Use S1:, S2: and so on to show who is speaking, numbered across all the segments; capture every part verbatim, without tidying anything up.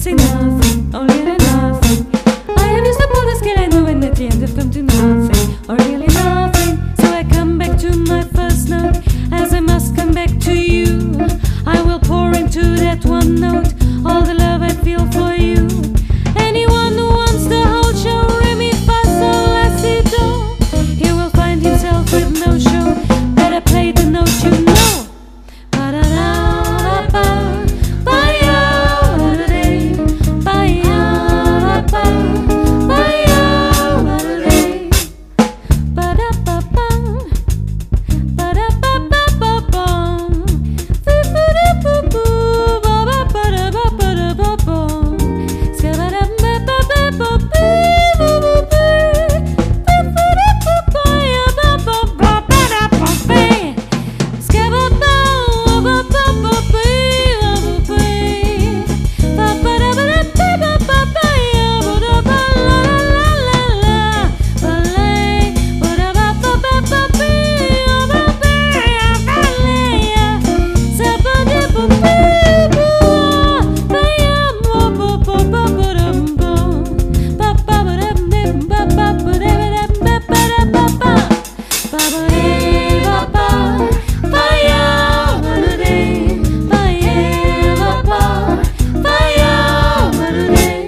S1: say nothing, or really nothing. I have used up all the skill I know, and at the end I've come to nothing, or really nothing. So I come back to my first note, as I must come back to you. I will pour into that one note all the love I feel for you. Anyone who wants the whole show, re mi fa sol la si do, he will find himself with no show. Better play the note you know. Ba da da ba, ba ya ba da day, ba ya ba, ba ya ba da day, ba da ba ba, ba da ba ba ba ba, ba ba da ba ba, ba ba ba da ba ba da ba ba, ska ba da ba ba ba ba ba ba ba ba ba da ba ba ya ba ba ba ba da ba ba, ska ba ba ba ba ba ba ba ba ba ba da ba da ba ba ba ba ya ba da ba la la la la la ba lay ba da ba ba ba ba ba ya ba ba ya ba lay ya sa ba da ba ba ba ba ya ba ba ba ba ba da ba ba ba ba da ba ba ba da ba ba da ba ba ba ba re ba ba ba ya ba da day, ba ya ba ba ba ya ba da day.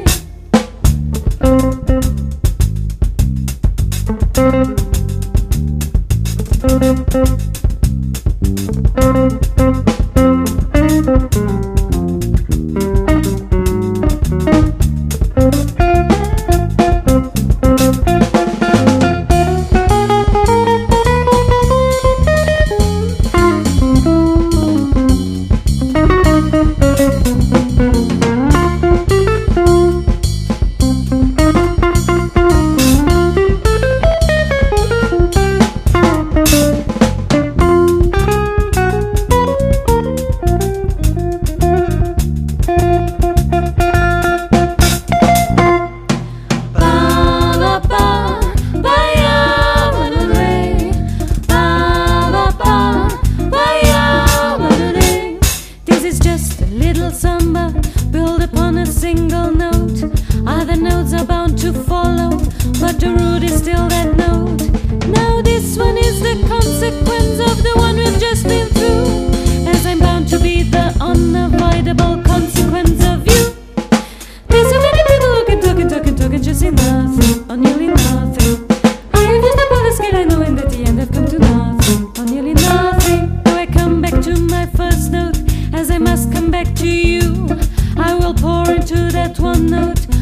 S1: This is just a little samba built upon a single note. Other notes are bound to follow, but the root is still that note. Now this one is the consequence of the one we've just been through, as I'm bound to be the unavoidable consequence of you. There's so many people who can talk and talk and talk and just say nothing, or nearly nothing. I have used up all the skill I know, and at the end I've come to nothing, or nearly nothing. So I come back to my first note, as I must come back to you. I will pour into that one note